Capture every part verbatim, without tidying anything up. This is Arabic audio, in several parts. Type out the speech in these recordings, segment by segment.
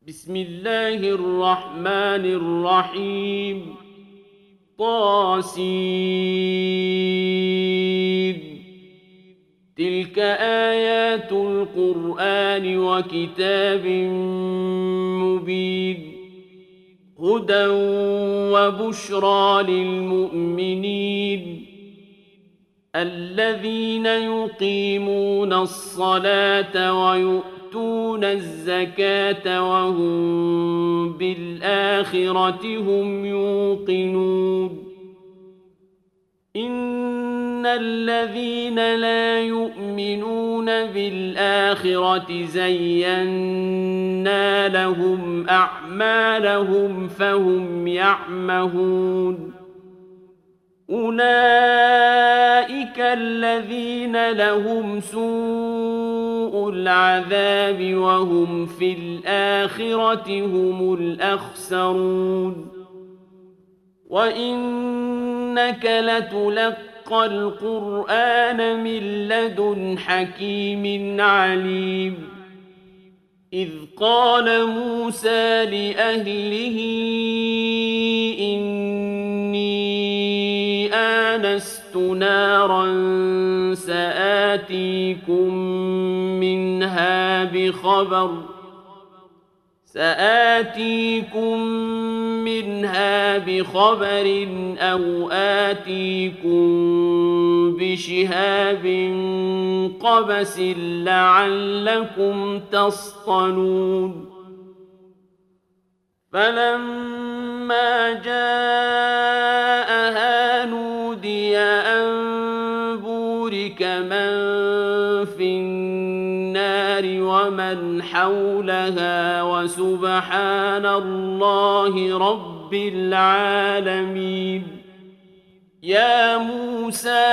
بسم الله الرحمن الرحيم طاسين تلك آيات القرآن وكتاب مبين هدى وبشرى للمؤمنين الذين يقيمون الصلاة ويؤتون الزكاة وهم بالآخرة هم يوقنون إن الذين لا يؤمنون بالآخرة زينا لهم أعمالهم فهم يعمهون أولئك الذين لهم سوء العذاب وهم في الآخرة هم الأخسرون وإنك لتلقى القرآن من لدن حكيم عليم إذ قال موسى لأهله إني آنست نارا سآتيكم منها بخبر سآتيكم منها بخبر أو آتيكم بشهاب قبس لعلكم تصطلون فلما جاءها نودي أن بورك من في النار ومن حولها وسبحان الله رب العالمين يا موسى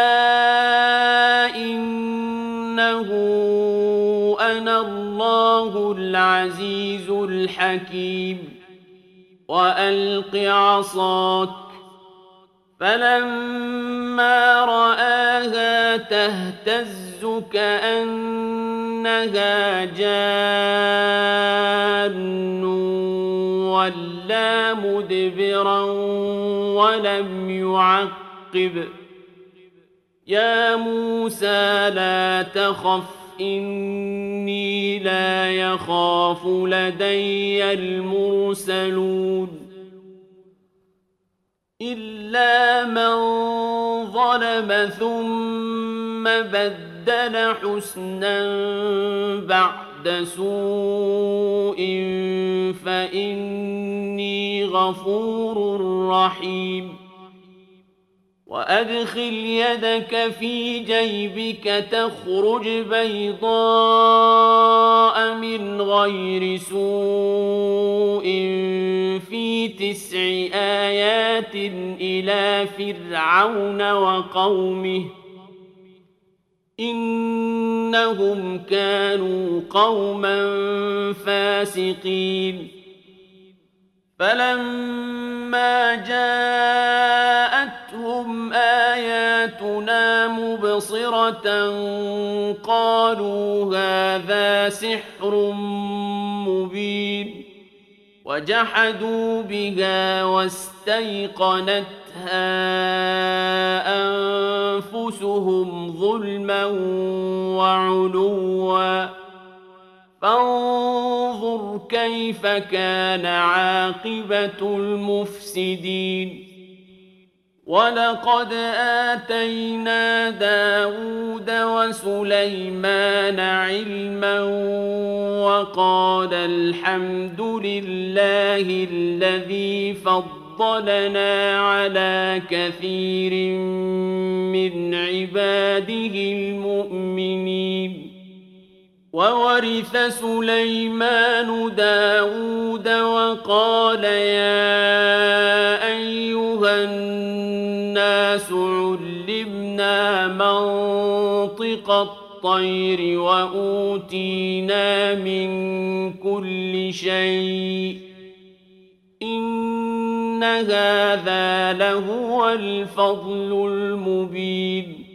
إنه أنا الله العزيز الحكيم وألق عصاك فلما رآها تهتز كأنها جان ولا مدبرا ولم يعقب يا موسى لا تخف إني لا يخاف لدي المرسلون إلا من ظلم ثم بدل حسنا بعد سوء فإني غفور رحيم وأدخل يدك في جيبك تخرج بيضاء من غير سوء في تسع آيات إلى فرعون وقومه إنهم كانوا قوما فاسقين فلما جاءتهم آياتنا مبصرة قالوا هذا سحر مبين وجحدوا بها واستيقنتها أنفسهم ظلما وعلوا فانظر كيف كان عاقبة المفسدين ولقد آتينا داود وسليمان علما وقال الحمد لله الذي فضلنا على كثير من عباده المؤمنين وورث سليمان داود وقال يا أيها الناس علمنا منطق الطير وأوتينا من كل شيء إن هذا لهو الفضل المبين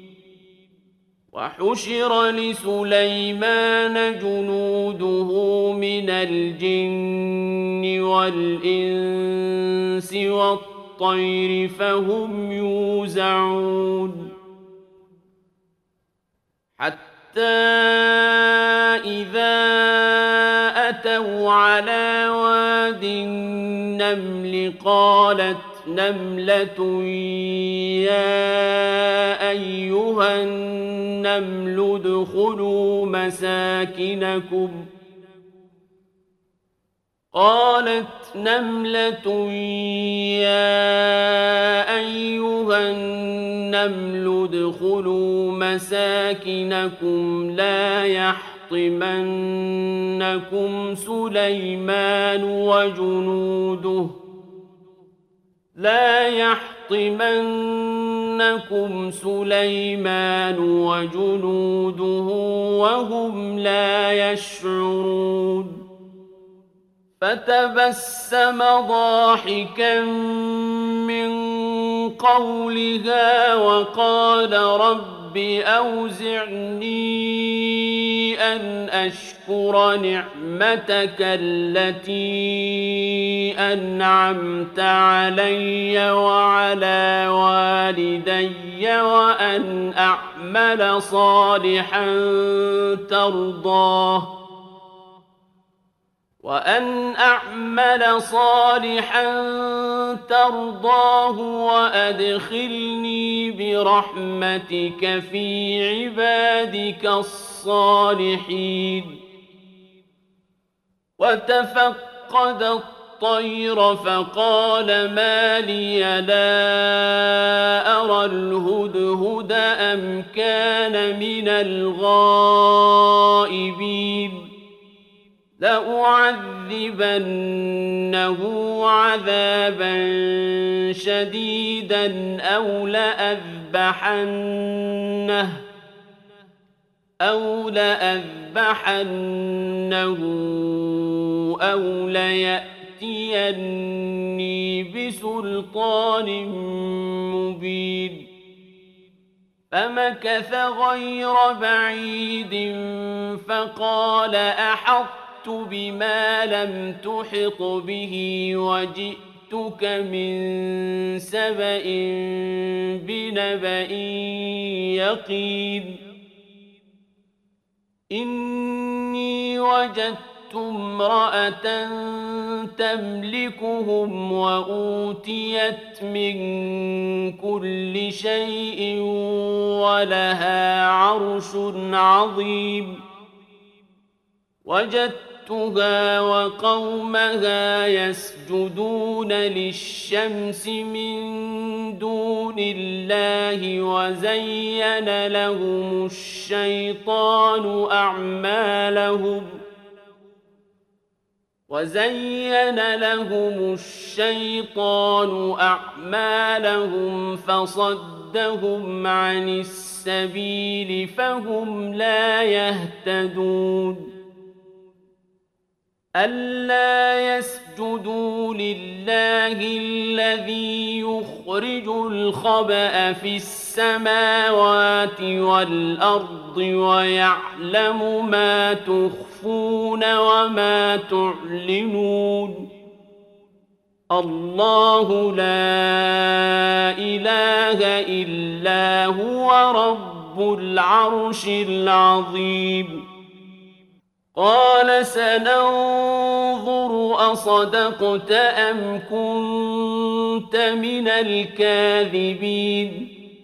وحشر لسليمان جنوده من الجن والإنس والطير فهم يوزعون حتى إذا أتوا على واد النمل قالت نملة يا أيها النمل ادخلوا مساكنكم قالت نملة يا أيها النمل ادخلوا مساكنكم لا يحطمنكم سليمان وجنوده لا يحطمنكم سليمان وجنوده وهم لا يشعرون فتبسم ضاحكا من قولها وقال رب أوزعني أن أشكر نعمتك التي أنعمت علي وعلى والدي وأن أعمل صالحا ترضاه وأن أعمل صالحا ترضاه وأدخلني برحمتك في عبادك الصالحين وتفقد الطير فقال ما لي لا أرى الهدهد أم كان من الغائبين لأعذبنه عذابا شديدا أو لأذبحنه أو لأذبحنه أو ليأتيني بسلطان مبين فمكث غير بعيد فقال أحط بما لم تحط به وجئتك من سبأ بنبأ يقين إني وجدت امرأة تملكهم وأوتيت من كل شيء ولها عرش عظيم وجدتها وقومها يسجدون للشمس من دون الله وزين لهم الشيطان أعمالهم وزين لهم الشيطان أعمالهم فصدهم عن السبيل فهم لا يهتدون ألا يسجدوا لله الذي يخرج الخبأ في السماوات والأرض ويعلم ما تخفون وما تعلنون الله لا إله إلا هو رب العرش العظيم قال سننظر أصدقت أم كنت من الكاذبين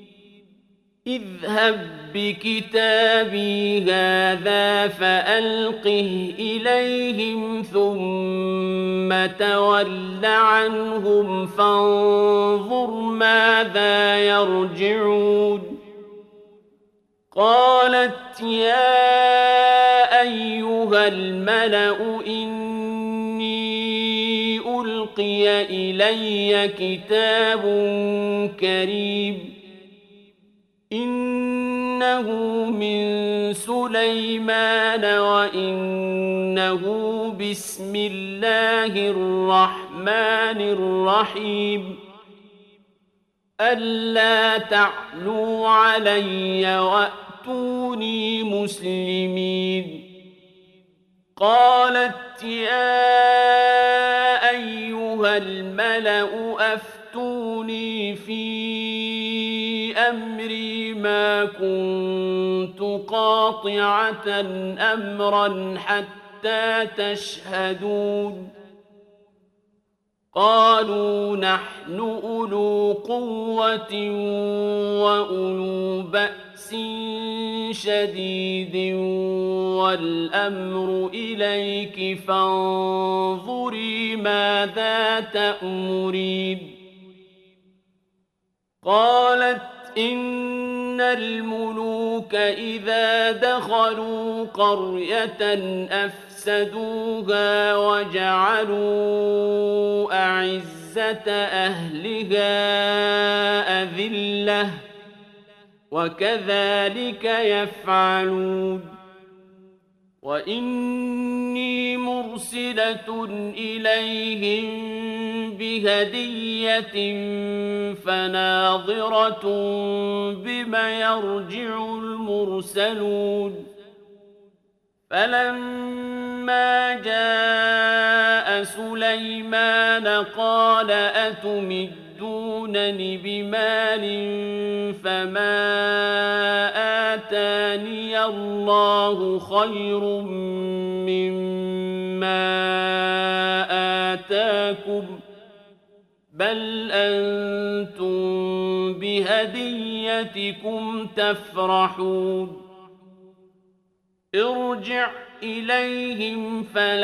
اذهب بكتابي هذا فألقه إليهم ثم تول عنهم فانظر ماذا يرجعون قالت يا أيها الملأ إني ألقي إلي كتاب كريم إنه من سليمان وإنه بسم الله الرحمن الرحيم ألا تعلوا علي وأتوني مسلمين قالت يا أيها الملأ أفتوني في أمري ما كنت قاطعة أمرا حتى تشهدون قالوا نحن أولو قوة وأولو بأس شديد والأمر إليك فانظري ماذا تأمرين قالت إن الملوك إذا دخلوا قرية أفسدوها وجعلوا أعزة أهلها أذلة وكذلك يفعلون وإني مرسلة إليهم بهدية فناظرة بما يرجع المرسلون فلما جاء سليمان قال أتمدونني بمال فما آتاني الله خير مما آتاكم بل أنتم بهديتكم تفرحون ارجع إليهم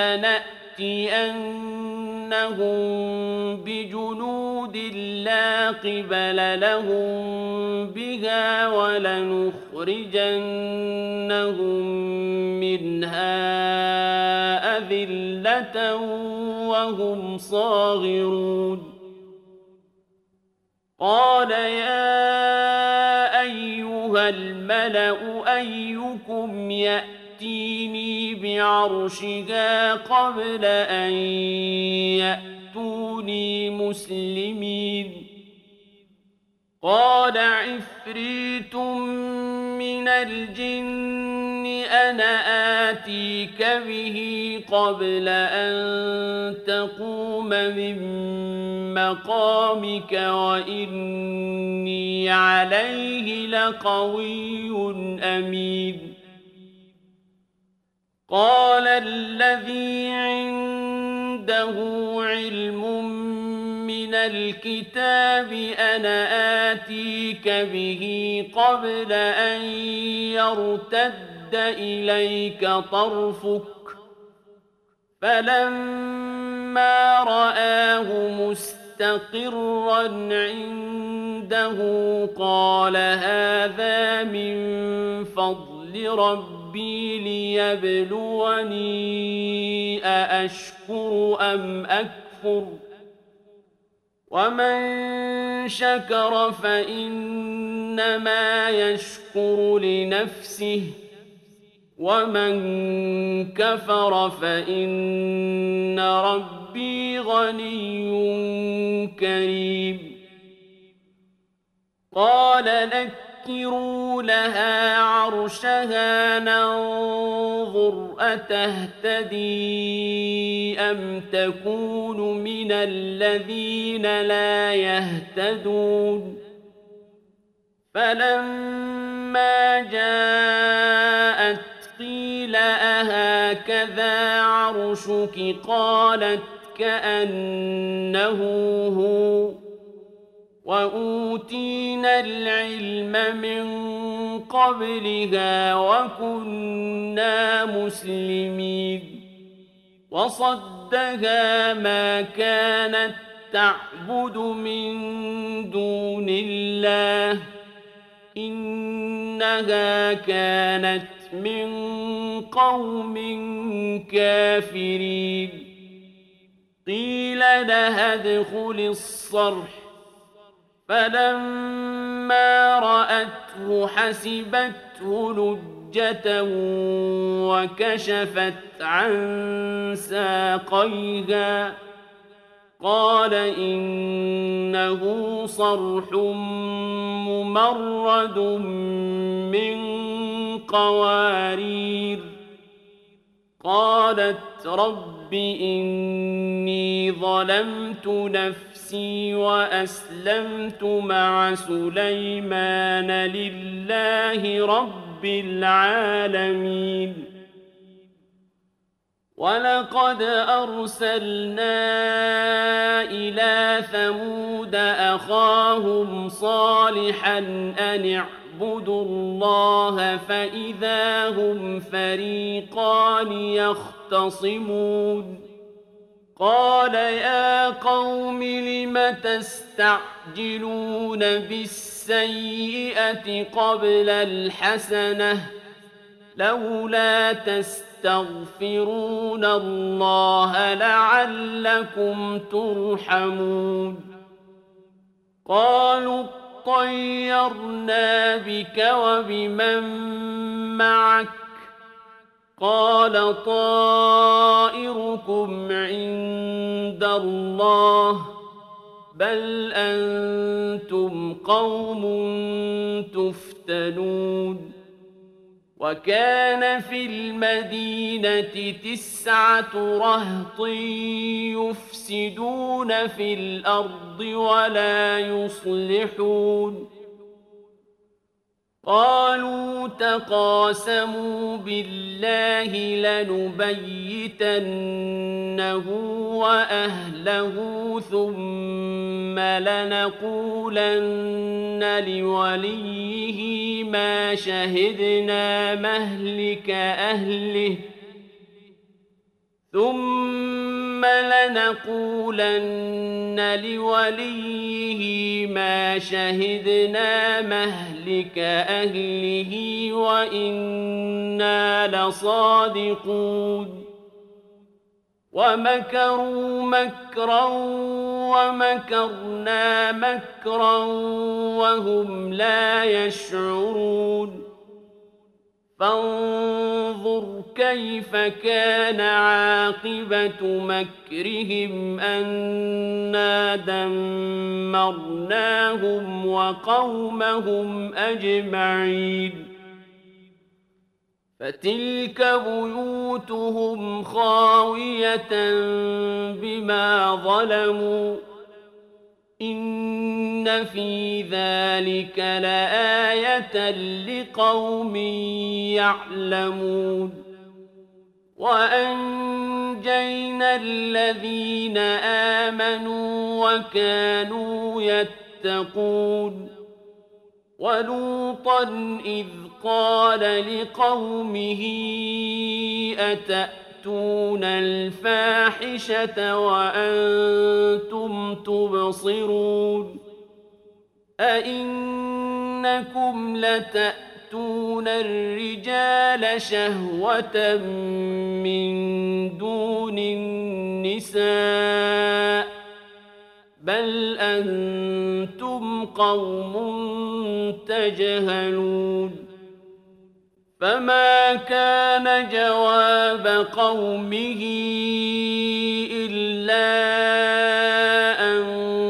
فلنأتينهم بجنود لا قبل لهم بها ولنخرجنهم منها أذلة وهم صاغرون قال يا أيها الملأ أيكم يأتيني بعرشها قبل أن يأتوني مسلمين قال عفريت من الجن أنا آتيك به قبل أن تقوم من مقامك وإني عليه لقوي أمين قال الذي عنده علم من الكتاب أنا آتيك به قبل أن يرتد إليك طرفك فلما رآه مستقرا عنده قال هذا من فضل ربي ليبلوني أأشكر أم أكفر ومن شكر فإنما يشكر لنفسه ومن كفر فإن ربي غني كريم قال نكروا لها عرشها ننظر أتهتدي أم تكون من الذين لا يهتدون فلما جاءت قيل أهكذا عرشك قالت كأنه هو وأوتينا العلم من قبلها وكنا مسلمين وصدها ما كانت تعبد من دون الله إنها كانت من قوم كافرين قيل لها ادخل الصرح فلما رأته حسبته لجة وكشفت عن ساقيها قال إنه صرح ممرد من قوارير قالت رب إني ظلمت نفسي وأسلمت مع سليمان لله رب العالمين ولقد أرسلنا إلى ثمود أخاهم صالحا أن اعبدوا الله فإذا هم فريقان يختصمون قال يا قوم لم تستعجلون بالسيئة قبل الحسنة لولا تستغفرون الله لعلكم ترحمون قالوا طيرنا بك وبمن معك قال طائركم عند الله بل أنتم قوم تفتنون وكان في المدينة تسعة رهط يفسدون في الأرض ولا يصلحون قالوا تقاسموا بالله لنبيتنه وأهله ثم لنقولن لوليه ما شهدنا مهلك أهله ثم لنقولن لوليه ما شهدنا مهلك أهله وإنا لصادقون ومكروا مكرا ومكرنا مكرا وهم لا يشعرون فانظر كيف كان عاقبة مكرهم أنا دمرناهم وقومهم أجمعين فتلك بيوتهم خاوية بما ظلموا إن في ذلك لآية لقوم يعلمون وأنجينا الذين آمنوا وكانوا يتقون ولوطا إذ قال لقومه أتأتون الفاحشة وأنتم تبصرون أئنكم لتأتون الرجال شهوة من دون النساء بل أنتم قوم تجهلون فما كان جواب قومه إلا أن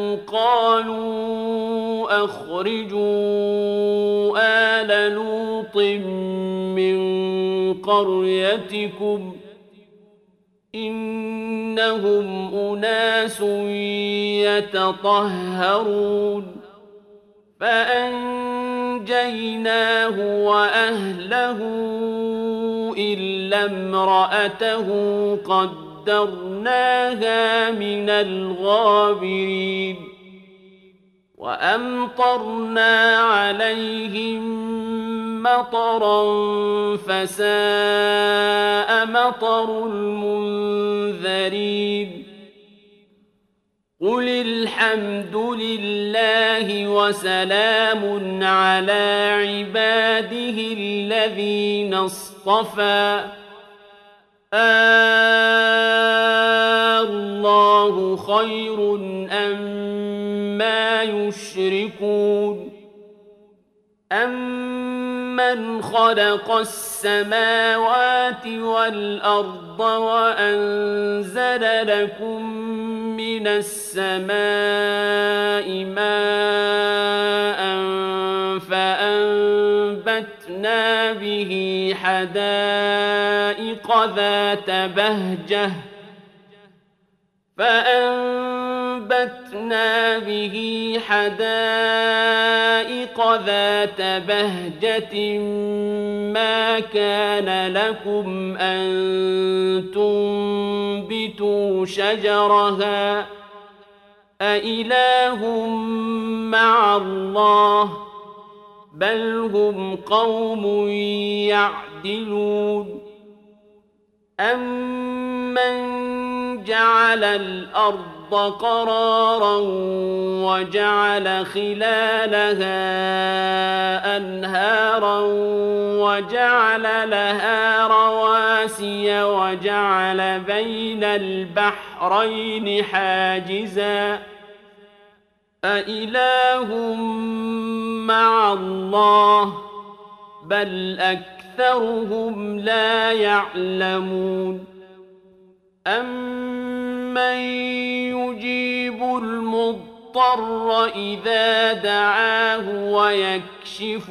قالوا أخرجوا آل لوط من قريتكم إنهم أناس يتطهرون فأنجيناه وأهله إلا امرأته قدرناها من الغابرين وأمطرنا عليهم مطرا فساء مطر المنذرين قل الحمد لله وسلام على عباده الذين اصطفى الله خير أما يشركون أمن خلق السماوات والأرض وأنزل لكم من السماء ماء فأنبتنا به حدائق ذات بهجة فأنبتنا وفجرنا به حدائق ذات بهجة ما كان لكم أن تنبتوا شجرها أإله مع الله بل هم قوم يعدلون أمن جعل الأرض قرارا وجعل خلالها أنهارا وجعل لها رواسي وجعل بين البحرين حاجزا أإله مع الله بل أكثرهم لا يعلمون أمن يجيب المضطر إذا دعاه ويكشف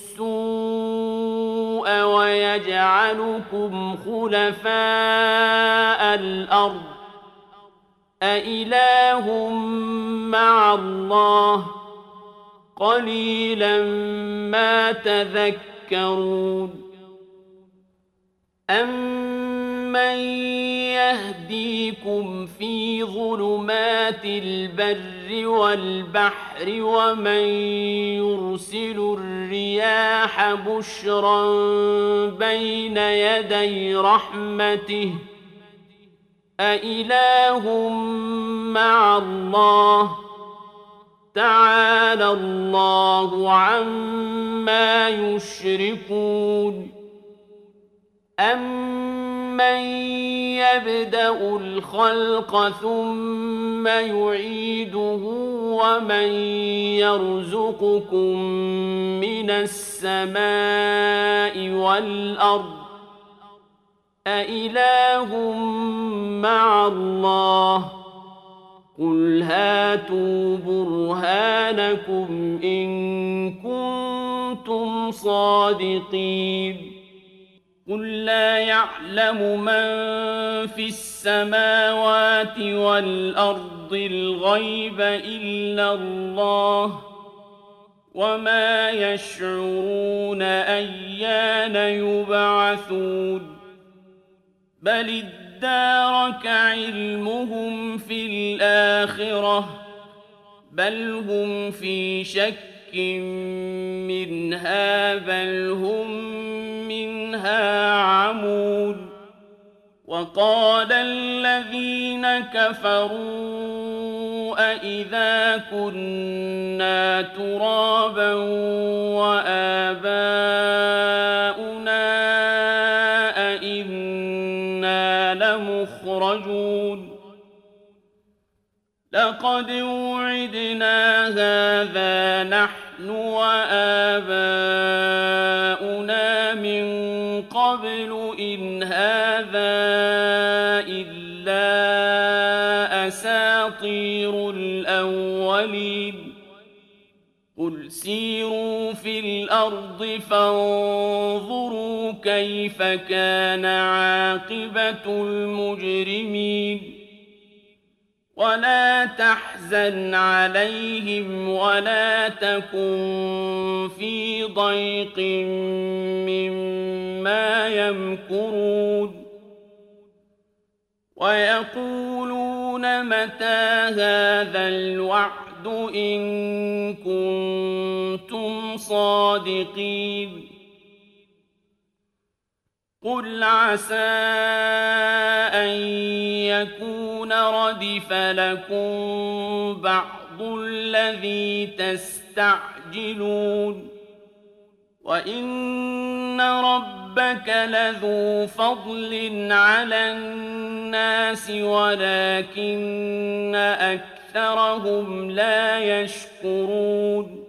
السوء ويجعلكم خلفاء الأرض أإله مع الله قليلا ما تذكرون أمن يهديكم في ظلمات البر والبحر ومن يرسل الرياح بشرا بين يدي رحمته أإله مع الله تعالى الله عما يشركون أمن يبدأ الخلق ثم يعيده ومن يرزقكم من السماء والأرض أإله مع الله قل هاتوا برهانكم إن كنتم صادقين قل لا يعلم من في السماوات والأرض الغيب إلا الله وما يشعرون أيان يبعثون بل ادارك علمهم في الآخرة بل هم في شك منها بل هم منها عمون وقال الذين كفروا أإذا كنا ترابا وآباؤنا أإنا لمخرجون لقد وعدنا هذا نحن وآباؤنا من قبل إن هذا إلا أساطير الأولين قل سيروا في الأرض فانظروا كيف كان عاقبة المجرمين ولا تحزن عليهم ولا تكن في ضيق مما يمكرون ويقولون متى هذا الوعد إن كنتم صادقين قل عسى أن يكون ردف لكم بعض الذي تستعجلون وإن ربك لذو فضل على الناس ولكن أكثرهم لا يشكرون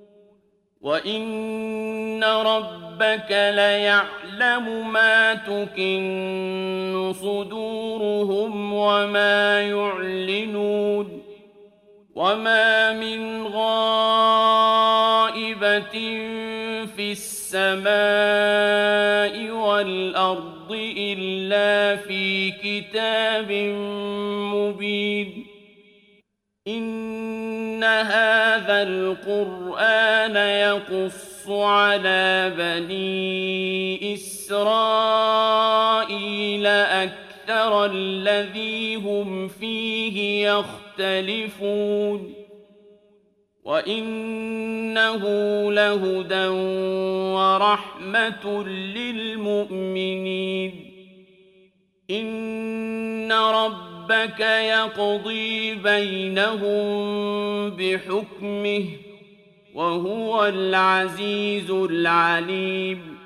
وإن ربك ليعلم ما تكن صدورهم وما يعلنون وما من غائبة في السماء والأرض إلا في كتاب مبين إن هذا القرآن يقص على بني إسرائيل أكثر الذي هم فيه يختلفون وإنه لهدى ورحمة للمؤمنين إن ربك يقضي بينهم بحكمه وهو العزيز العليم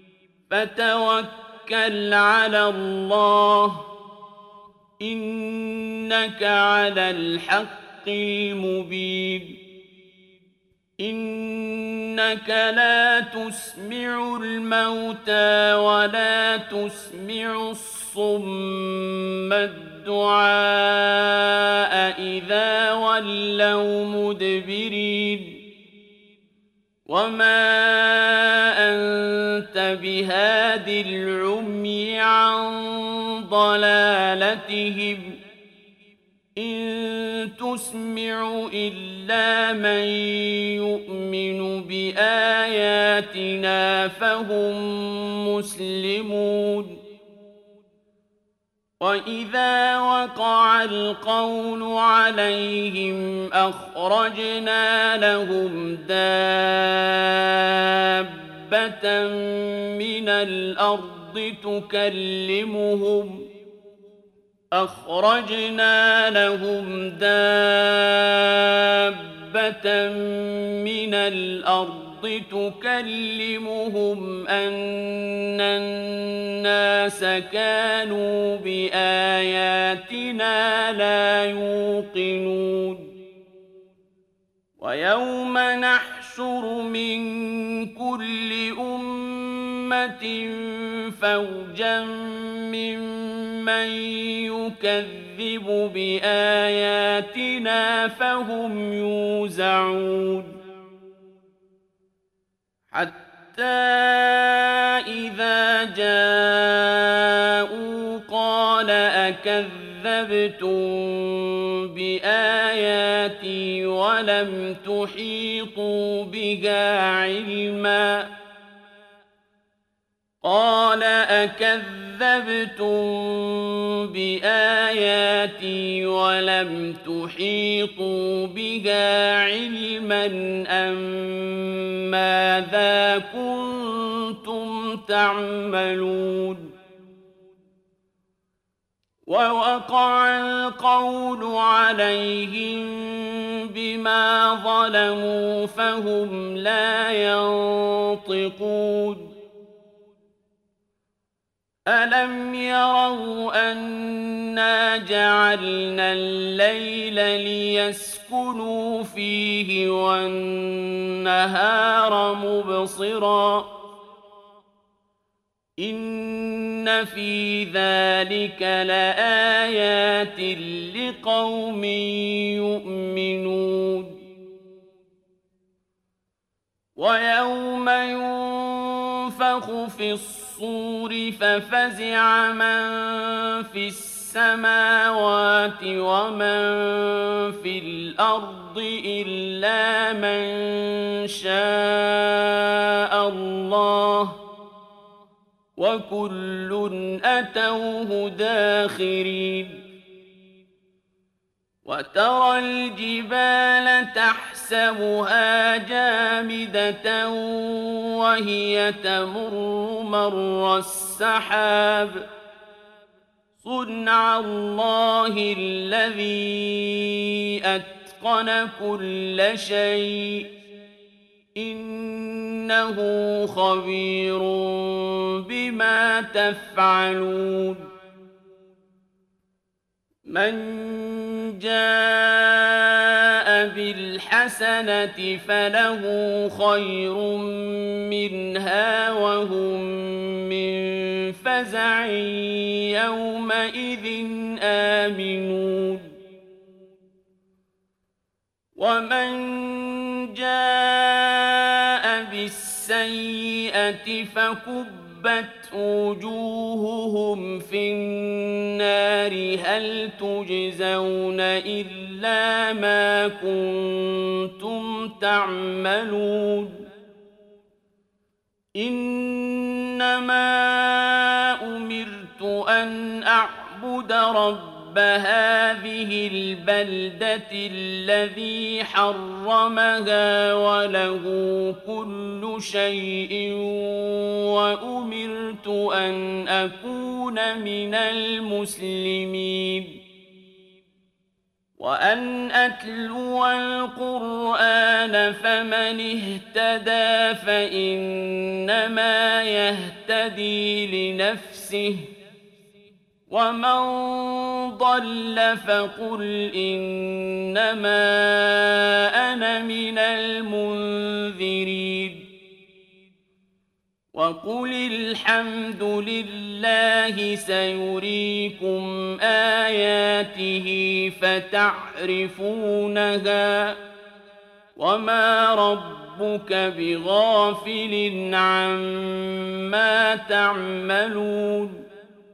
فتوكل على الله إنك على الحق المبين إنك لا تسمع الموتى ولا تسمع الصم الدعاء إذا ولوا مدبرين وما أنت بهاد العمي عن ضلالتهم إن تسمع إلا من يؤمن بآياتنا فهم مسلمون وإذا وقع القول عليهم أخرجنا لهم دابة من الأرض تكلمهم أخرجنا لهم دابة من الأرض تكلمهم أن الناس كانوا بآياتنا لا يوقنون ويوم نحشر من كل أمة فوجا ممن يكذب بآياتنا فهم يوزعون حتى إذا جاءوا قال أكذبتم بآياتي ولم تحيطوا بها علما قال أكذبتم بآياتي ولم تحيطوا بها علما أم ماذا كنتم تعملون ووقع القول عليهم بما ظلموا فهم لا ينطقون ألم يروا أنا جعلنا الليل ليسكنوا فيه والنهار مبصرا إن في ذلك لآيات لقوم يؤمنون ويوم ينفخ في الصور ففزع من في السماوات ومن في الأرض إلا من شاء الله وكل أتوه داخرين وترى الجبال تحسبها جامدة وهي تمر مر السحاب صنع الله الذي أتقن كل شيء إنه خبير بما تفعلون من جاء بالحسنة فله خير منها وهم من فزع يومئذ آمنون ومن جاء بالسيئة فكب كبت وجوههم في النار هل تجزون إلا ما كنتم تعملون إنما أمرت أن أعبد رب هذه البلدة الذي حرمها وله كل شيء وأمرت أن أكون من المسلمين وأن أتلو القرآن فمن اهتدى فإنما يهتدي لنفسه ومن ضل فقل إنما أنا من المنذرين وقل الحمد لله سيريكم آياته فتعرفونها وما ربك بغافل عما تعملون